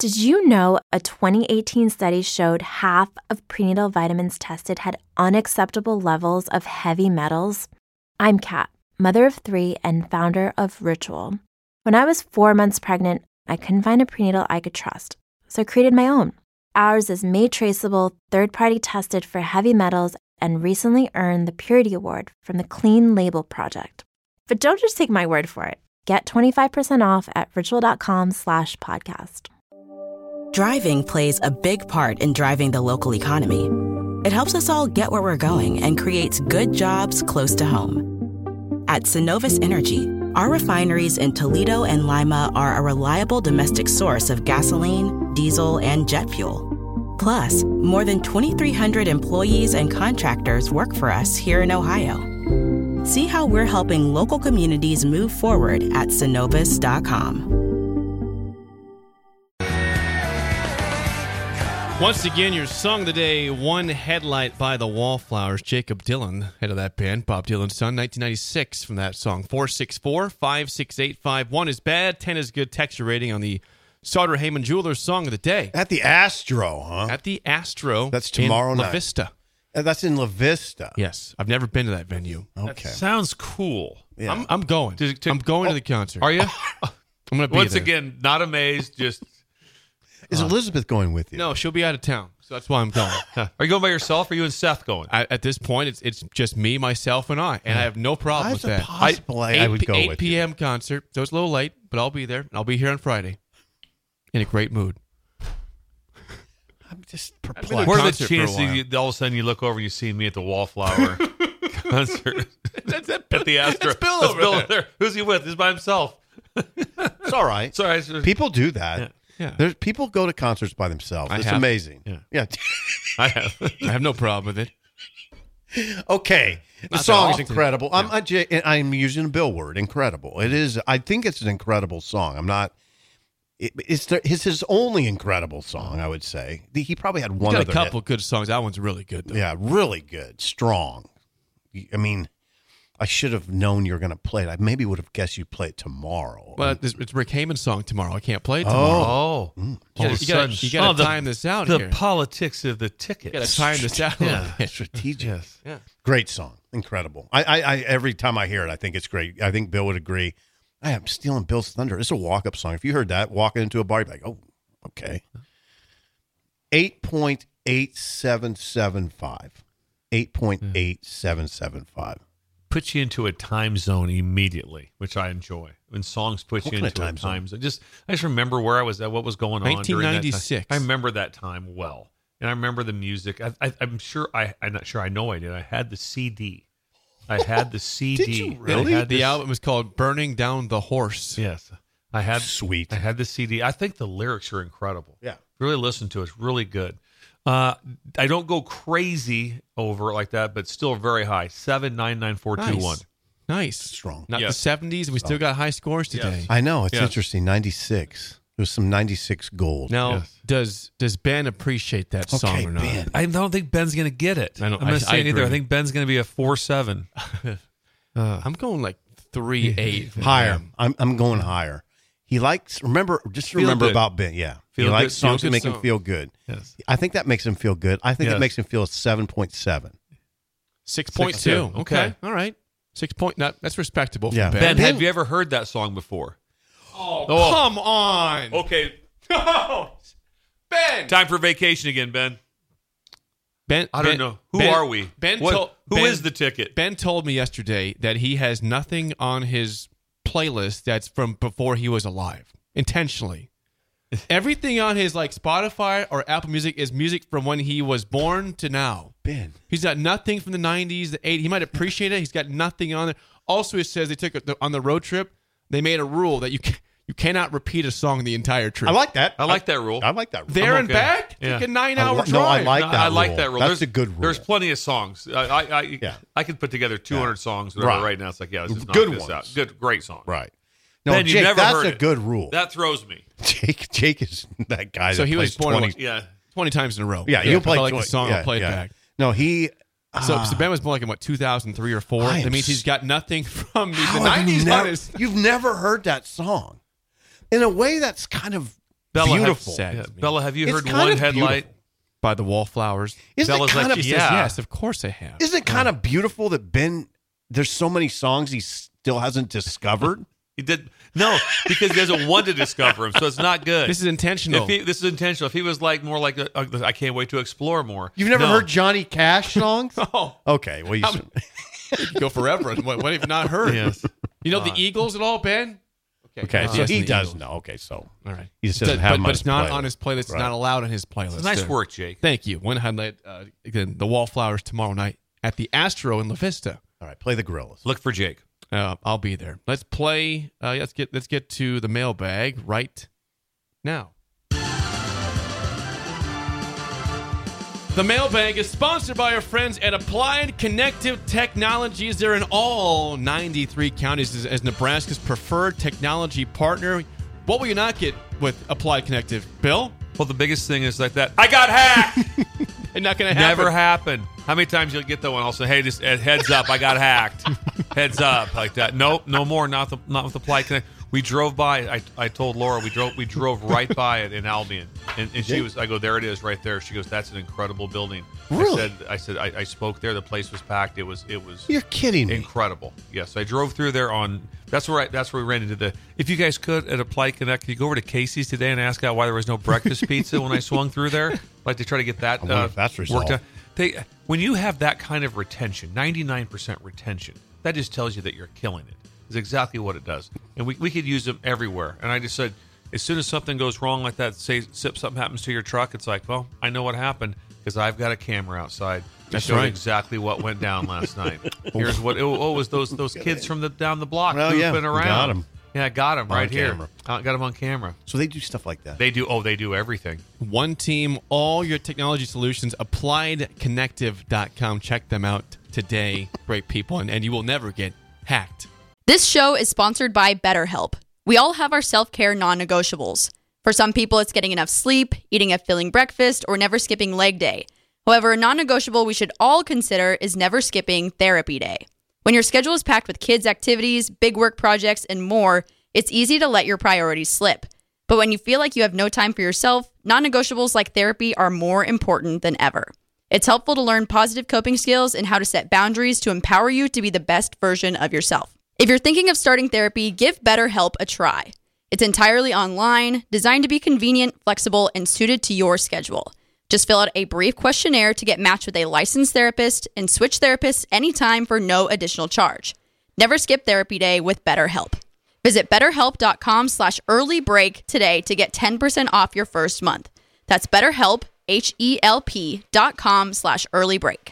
Did you know a 2018 study showed half of prenatal vitamins tested had unacceptable levels of heavy metals? I'm Kat, mother of 3 and founder of Ritual. When I was 4 months pregnant, I couldn't find a prenatal I could trust, so I created my own. Ours is made traceable, third-party tested for heavy metals, and recently earned the Purity Award from the Clean Label Project. But don't just take my word for it. Get 25% off at ritual.com/podcast. Driving plays a big part in driving the local economy. It helps us all get where we're going and creates good jobs close to home. At Synovus Energy, our refineries in Toledo and Lima are a reliable domestic source of gasoline, diesel, and jet fuel. Plus, more than 2,300 employees and contractors work for us here in Ohio. See how we're helping local communities move forward at Synovus.com. Once again, your song of the day, One Headlight by the Wallflowers. Jacob Dylan, head of that band, Bob Dylan's son, 1996 from that song. 464-568-51 is bad, 10 is good. Texture rating on the Sauter Heyman Jewelers song of the day. At the Astro, huh? At the Astro. That's tomorrow in night. La Vista. That's in La Vista. Yes. I've never been to that venue. Okay. Sounds cool. Yeah. I'm going. I'm going to the concert. Are you? I'm going to be Once there. again, not amazed, just... Is Elizabeth going with you? No, she'll be out of town, so that's why I'm going. Are you going by yourself, or are you and Seth going? At this point, it's just me, myself, and I have no problem with that. Possible I would go 8 with p.m. concert, so it's a little late, but I'll be there, and I'll be here on Friday in a great mood. I'm just perplexed. What are the concert for a chances while. all of a sudden you look over and you see me at the Wallflower concert at the Astro? That's Bill over there. Who's he with? He's by himself. It's all right. Sorry. People do that. Yeah. There's people go to concerts by themselves. I It's have. amazing. Yeah. I have. I have no problem with it. Okay. The Not that song is often. incredible. I'm using a Bill word. Incredible. It is. I think it's an incredible song. I'm not. It's his only incredible song, I would say. He probably had one He's other got a couple hit. good songs. That one's really good, though. Yeah, really good. Strong. I mean, I should have known you were going to play it. I maybe would have guessed you'd play it tomorrow. But it's Rick Hayman's song tomorrow. I can't play it tomorrow. Oh. You got to time this out the here. politics of the tickets. You got to time this out. Yeah. Strategic. Yes. Yeah. Great song. Incredible. I every time I hear it, I think it's great. I think Bill would agree. I am stealing Bill's thunder. It's a walk-up song. If you heard that, walking into a bar, you'd be like, oh, okay. 8.8775. 8.8775. Puts you into a time zone immediately, which I enjoy. When songs put What you kind into of a time time zone. I just remember where I was at, what was going on. during that time. 1996. I remember that time well. And I remember the music. I'm sure I'm not sure I know I did. I had the CD. Did you really? I had The this- album is called Burning Down the Horse. Yes. I had Sweet. I had the CD. I think the lyrics are incredible. Yeah. Really listen to it. It's really good. I don't go crazy over it like that, but still very high. 7,99421. Nice. Strong. Not Yes. the 70s. We still got high scores today. Yes. I know. It's Yes. interesting. 96. There was some 96 gold. Now, Yes. does Ben appreciate that song Okay, or not? Ben. I don't think Ben's going to get it. I don't- I'm not I saying either. agree. I think Ben's going to be a 4.7. I'm going like 3.8. Higher. I'm going higher. He likes, remember good. about Ben. Yeah. Feel he good- likes songs feel that good make him song. feel good. Yes. I think that makes him feel good. I think Yes. it makes him feel a 7.7. 6.2. Okay. Okay. All right. 6 point. That's respectable for Yeah. Ben. Ben, have you ever heard that song before? Oh, come on. Okay. Ben. Time for vacation again, Ben. Ben. I don't Ben- know. Who Ben- are we? Ben What- told- who Ben- is the ticket? Ben told me yesterday that he has nothing on his playlist that's from before he was alive, intentionally. Everything on his like Spotify or Apple Music is music from when he was born to now. Ben. He's got nothing from the 90s, the 80s. He might appreciate it. He's got nothing on there. Also, it says they took on the road trip, they made a rule that you cannot repeat a song the entire trip. I like that. I like that rule. I like that. There I'm and okay. back? Yeah. Take a 9-hour drive. No, I like that I like rule. that rule. That's There's a good rule. There's plenty of songs. I could put together 200 songs right now. It's like, yeah, let's just knock Good this ones. out. Good, great song. Right. No, Ben, you've Jake, never that's heard a it. good rule. That throws me. Jake is that guy So that he was plays born 20. Yeah. 20 times in a row. Yeah, you'll play If I like 20. the song, yeah, I'll play yeah. it back. No, he... So Ben was born like in what, 2003 or 4? I am That means he's got nothing from the How have you 90s on never, his... you've never heard that song. In a way, that's kind of Bella, beautiful. Bella, have you It's heard kind One of Headlight? beautiful. By the Wallflowers. Isn't Bella's it kind like, of yeah. Yes, of course I have. Isn't it kind of beautiful that Ben? There's so many songs he still hasn't discovered. He did because he doesn't want to discover him, so it's not good. This is intentional. This is intentional. If he was like more like I can't wait to explore more. You've never No. heard Johnny Cash songs? Oh, Okay, well, you should. you could go forever. What have you not heard? Yes. You know the Eagles at all, Ben? Okay, so yes, he the does Eagles. know. Okay, so All right. he just doesn't have him but on it's his not playlist. on his playlist. It's Right. not allowed on his playlist. Nice work, Jake. Thank you. One highlight again, the Wallflowers tomorrow night at the Astro in La Vista. All right, play the Gorillas. Look for Jake. I'll be there. Let's play. Let's get to the mailbag right now. The mailbag is sponsored by our friends at Applied Connective Technologies. They're in all 93 counties as Nebraska's preferred technology partner. What will you not get with Applied Connective, Bill? Well, the biggest thing is like that. I got hacked. It's not going to happen. Never happened. How many times you'll get that one? I'll say, hey, just heads up, I got hacked. Heads up, like that. Nope, no more. Not with Applied Connect. We drove by. I told Laura we drove right by it in Albion, and she was. I go, there it is, right there. She goes, that's an incredible building. Really? I said I spoke there. The place was packed. It was. You're kidding me. Incredible. Yes, I drove through there on. That's where we ran into the. If you guys could at Applied Connect, could you go over to Casey's today and ask out why there was no breakfast pizza when I swung through there? Like to try to get that I wonder if that's resolved. worked out. When you have that kind of retention, 99% retention, that just tells you that you're killing it. Is exactly what it does. And we could use them everywhere. And I just said, as soon as something goes wrong like that, say something happens to your truck, it's like, well, I know what happened because I've got a camera outside. That's showed right. exactly what went down last night. Here's what it was those kids from down the block Well, yeah, goofing around. got 'em. Yeah, got them right here. camera. Got them on camera. So they do stuff like that. They do everything. One team, all your technology solutions, appliedconnective.com. Check them out today. Great people, and you will never get hacked. This show is sponsored by BetterHelp. We all have our self-care non-negotiables. For some people, it's getting enough sleep, eating a filling breakfast, or never skipping leg day. However, a non-negotiable we should all consider is never skipping therapy day. When your schedule is packed with kids' activities, big work projects, and more, it's easy to let your priorities slip. But when you feel like you have no time for yourself, non-negotiables like therapy are more important than ever. It's helpful to learn positive coping skills and how to set boundaries to empower you to be the best version of yourself. If you're thinking of starting therapy, give BetterHelp a try. It's entirely online, designed to be convenient, flexible, and suited to your schedule. Just fill out a brief questionnaire to get matched with a licensed therapist and switch therapists anytime for no additional charge. Never skip therapy day with BetterHelp. Visit BetterHelp.com/earlybreak today to get 10% off your first month. That's BetterHelp, HELP.com/earlybreak.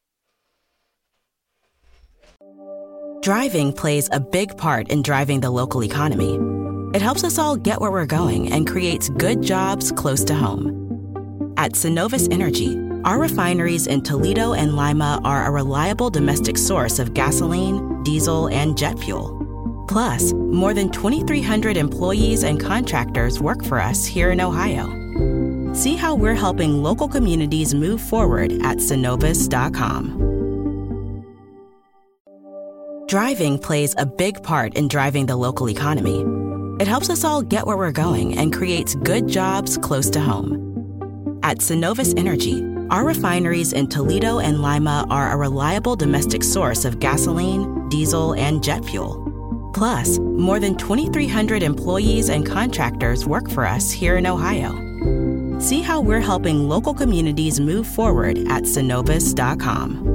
Driving plays a big part in driving the local economy. It helps us all get where we're going and creates good jobs close to home. At Synovus Energy, our refineries in Toledo and Lima are a reliable domestic source of gasoline, diesel, and jet fuel. Plus, more than 2,300 employees and contractors work for us here in Ohio. See how we're helping local communities move forward at Synovus.com. Driving plays a big part in driving the local economy. It helps us all get where we're going and creates good jobs close to home. At Synovus Energy, our refineries in Toledo and Lima are a reliable domestic source of gasoline, diesel, and jet fuel. Plus, more than 2,300 employees and contractors work for us here in Ohio. See how we're helping local communities move forward at Synovus.com.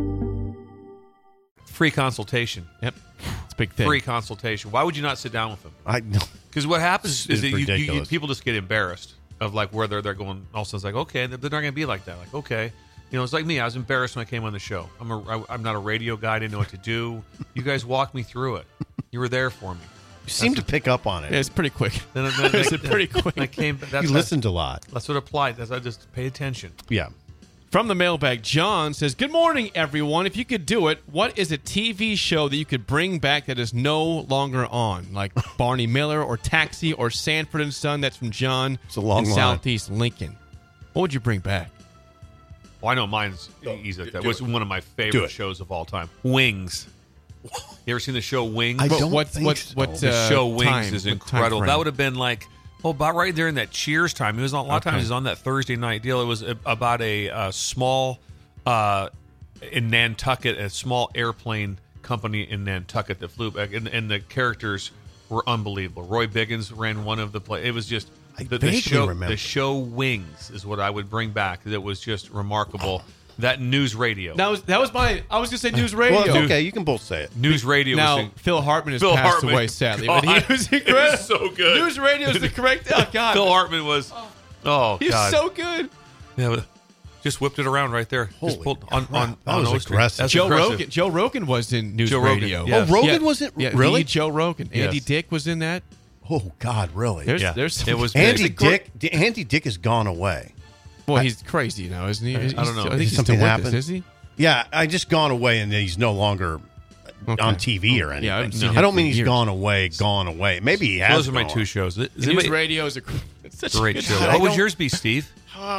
Free consultation. Yep. It's a big thing. Free consultation. Why would you not sit down with them? I know. Because what happens is It's that ridiculous. people just get embarrassed of like where they're going. All of a sudden, it's like, okay, they're not going to be like that. Like, okay, it's like me. I was embarrassed when I came on the show. I'm not a radio guy. I didn't know what to do. You guys walked me through it. You were there for me. You seem to pick up on it. Yeah, it's pretty quick. Then It's pretty quick. I came. You listened a lot. That's what applied. That's I just pay attention. Yeah. From the mailbag, John says, "Good morning, everyone. If you could do it, what is a TV show that you could bring back that is no longer on? Like Barney Miller or Taxi or Sanford and Son?" That's from John It's a long in line. Southeast Lincoln. What would you bring back? Well, I know mine's easy like that. It's one of my Do favorite it. shows of all time. Wings. You ever seen the show Wings? I don't what think so. what The show Wings time? is What time incredible. frame? That would have been like Oh, about right there in that Cheers time. It was on, a lot of times. It was on that Thursday night deal. It was about a small in Nantucket, a small airplane company in Nantucket that flew back, and the characters were unbelievable. Roy Biggins ran one of the play. It was just the show. Remember. The show Wings is what I would bring back. That was just remarkable. That News Radio. That was my. I was gonna say News Radio. Well, it's okay. You can both say it. News Radio. Now Phil Hartman has passed away sadly, but he was incredible. He was so good. News Radio is the correct. Oh God, Phil Hartman was. Oh he's God, so good. Yeah, just whipped it around right there. Holy just pulled crap. on That was O Street. aggressive. That's Joe aggressive. Rogan was in News Joe Rogan, Radio. yes. Oh, Rogan was it? Yeah, Really? the Joe Rogan. Andy Yes. Dick was in that. Oh God, really? There's some, It was Andy big. Dick has gone away. Well, he's crazy now, isn't he? I don't know. I think Did he's something still with happen? us, is he? Yeah, I just gone away, and he's no longer Okay. on TV or anything. Yeah, I haven't seen him I don't for mean he's years. gone away. Maybe he has. Those are my gone. two shows. Does News anybody- Radio is it's such a Great good show. God, I What would don't- yours be, Steve?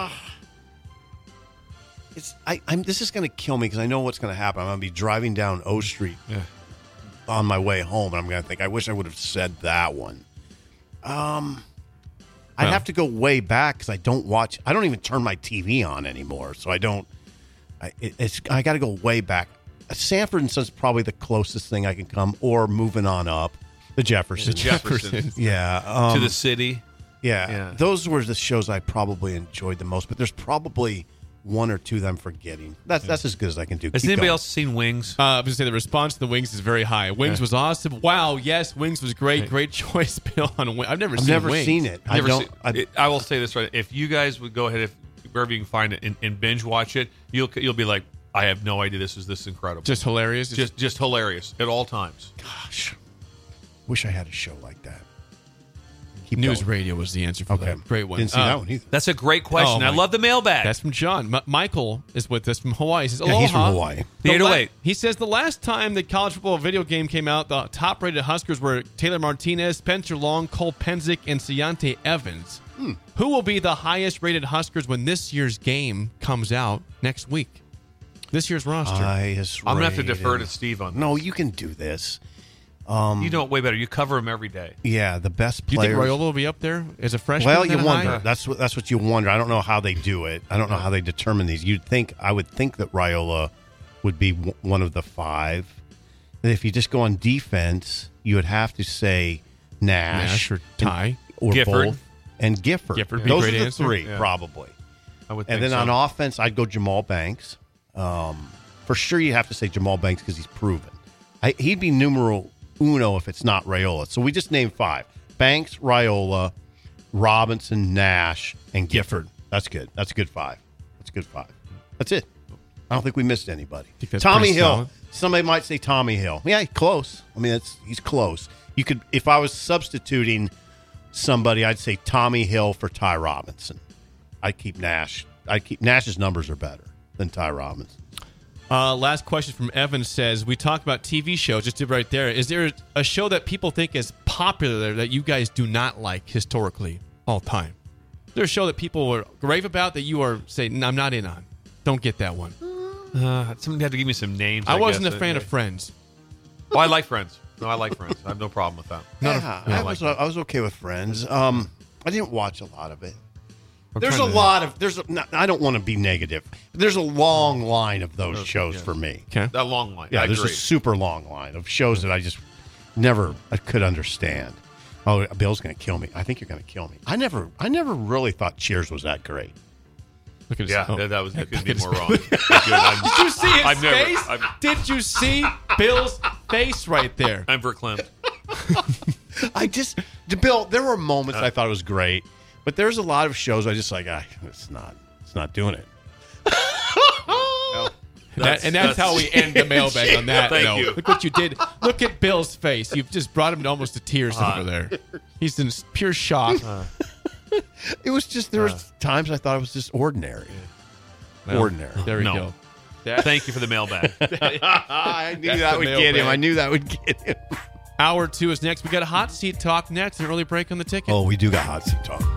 This is going to kill me because I know what's going to happen. I'm going to be driving down O Street on my way home, and I'm going to think, I wish I would have said that one. I'd have to go way back because I don't even turn my TV on anymore, so I don't. I got to go way back. Sanford and Son's probably the closest thing I can come, or moving on up, the Jeffersons. Jefferson. Yeah, To the city. yeah, those were the shows I probably enjoyed the most. But there's probably one or two that I'm forgetting. That's as good as I can do. Has Keep anybody going. else seen Wings? I was going to say the response to the Wings is very high. Wings was awesome. Wow, yes, Wings was great. Great choice, Bill, on Wings. I've never seen it. Never seen- I will say this right. If you guys would go ahead, wherever you can find it, and binge watch it, you'll be like, I have no idea this is this incredible. Just hilarious. Just hilarious at all times. Gosh, wish I had a show like that. Keep News going. Radio was the answer for Okay, that. Great one. Didn't see that one either. That's a great question. Oh, I my- love the mailbag. That's from John. Michael is with us from Hawaii. He says, Yeah, Aloha. he's from Hawaii. The 808. He says the last time the college football video game came out, the top-rated Huskers were Taylor Martinez, Spencer Long, Cole Penzick, and Ciante Evans. Who will be the highest-rated Huskers when this year's game comes out next week? This year's roster. I'm going to have to defer to Steve on this. No, you can do this. You know it way better. You cover him every day. Yeah, the best Do you think players. Raiola will be up there as a freshman? Well, you that wonder. high? That's what you wonder. I don't know how they do it. I don't know how they determine these. I would think that Raiola would be one of the five. And if you just go on defense, you would have to say Nash or Ty. or Gifford. both, and Gifford. Gifford would be a Those great are the answer. three Yeah. probably. I would And think then so. on offense, I'd go Jamal Banks. For sure, you have to say Jamal Banks because he's proven. He'd be numero uno if it's not Raiola. So we just named five: Banks, Raiola, Robinson, Nash, and Gifford. That's good. That's a good five. That's it. I don't think we missed anybody. Think that's Tommy pretty Hill. solid. Somebody might say Tommy Hill. Yeah, close. I mean, he's close. You could, if I was substituting somebody, I'd say Tommy Hill for Ty Robinson. I'd keep Nash. Nash's numbers are better than Ty Robinson. Last question from Evan says, we talked about TV shows, just did right there. Is there a show that people think is popular that you guys do not like historically all time? Is there a show that people were rave about that you are saying, no, I'm not in on? Don't get that one. Somebody had to give me some names. I wasn't guess. a fan of Friends. Oh, I like Friends. No, I like Friends. I have no problem with that. I was okay with Friends. I didn't watch a lot of it. There's a trying to- lot of I don't want to be negative. There's a long line of those shows for me. Okay. That long line. Yeah, I there's a agree. super long line of shows that I just I could understand. Oh, Bill's going to kill me. I think you're going to kill me. I never really thought Cheers was that great. Look at his, Yeah, oh. that couldn't be his- more wrong. Did you see his I've never- face? I've- Did you see Bill's face right there? I'm verklempt. Bill, there were moments I thought it was great, but there's a lot of shows I just like, it's not doing it. That's how we end the mailbag on that Thank note. you. Look what you did. Look at Bill's face. You've just brought him almost to tears over there. He's in pure shock. It was just, there was times I thought it was just ordinary. Well, Ordinary. There we No. go. Thank you for the mailbag. I knew That's that the would get him. mailbag. I knew that would get him. Hour 2 is next. We got a hot seat talk next. An early break on the ticket. Oh, we do got hot seat talk.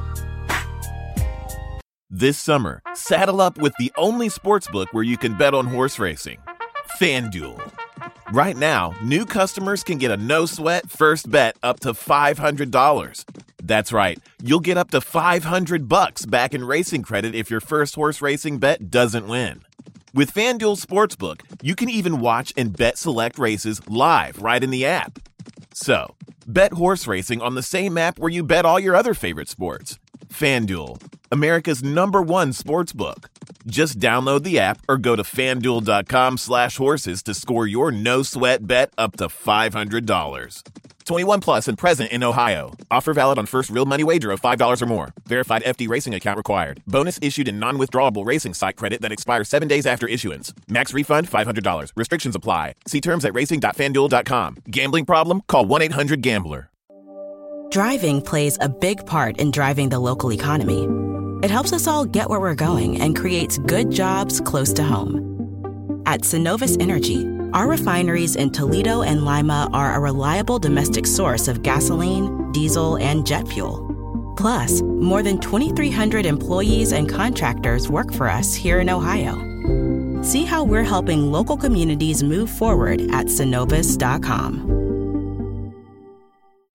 This summer, saddle up with the only sportsbook where you can bet on horse racing, FanDuel. Right now, new customers can get a no-sweat first bet up to $500. That's right. You'll get up to $500 back in racing credit if your first horse racing bet doesn't win. With FanDuel Sportsbook, you can even watch and bet select races live right in the app. So, bet horse racing on the same app where you bet all your other favorite sports. FanDuel, America's #1 sportsbook. Just download the app or go to FanDuel.com/horses to score your no-sweat bet up to $500. 21 plus and present in Ohio. Offer valid on first real money wager of $5 or more. Verified FD Racing account required. Bonus issued in non-withdrawable racing site credit that expires 7 days after issuance. Max refund $500. Restrictions apply. See terms at racing.fanduel.com. Gambling problem? Call 1-800-GAMBLER. Driving plays a big part in driving the local economy. It helps us all get where we're going and creates good jobs close to home. At Synovus Energy, our refineries in Toledo and Lima are a reliable domestic source of gasoline, diesel, and jet fuel. Plus, more than 2,300 employees and contractors work for us here in Ohio. See how we're helping local communities move forward at Synovus.com.